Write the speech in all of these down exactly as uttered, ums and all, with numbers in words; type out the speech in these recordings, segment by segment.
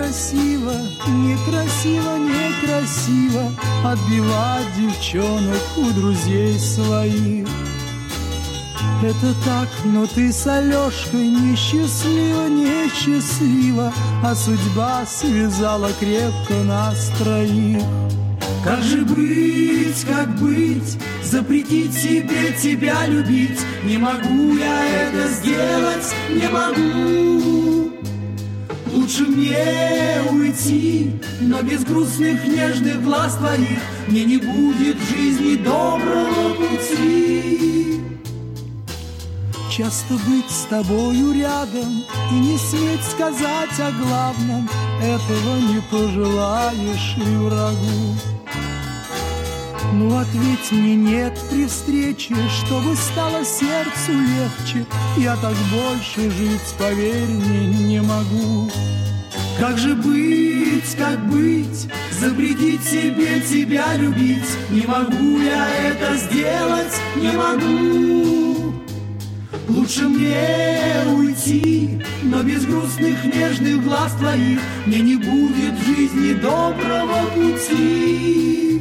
некрасиво, некрасиво, некрасиво отбивать девчонок у друзей своих. Это так, но ты с Алешкой несчастлива, несчастлива, а судьба связала крепко нас троих. Как же быть, как быть, запретить себе тебя любить? Не могу я это сделать, не могу. Лучше мне уйти, но без грустных нежных глаз твоих мне не будет в жизни доброго пути. Часто быть с тобою рядом и не сметь сказать о главном, этого не пожелаешь и врагу. Ну ответь мне нет при встрече, чтобы стало сердцу легче. Я так больше жить, поверь мне, не могу. Как же быть, как быть, запретить себе тебя любить? Не могу я это сделать, не могу. Лучше мне уйти, но без грустных нежных глаз твоих мне не будет в жизни доброго пути.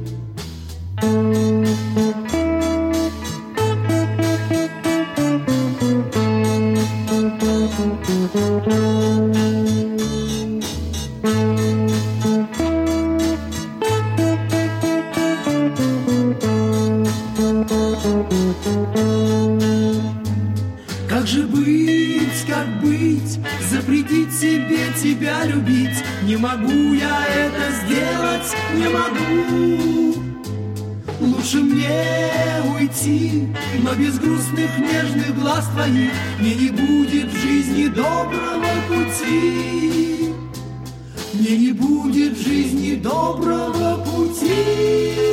Как же быть, как быть, запретить себе тебя любить? Не могу я это сделать, не могу. Лучше мне уйти, но без грустных нежных глаз твоих мне не будет в жизни доброго пути. Мне не будет в жизни доброго пути.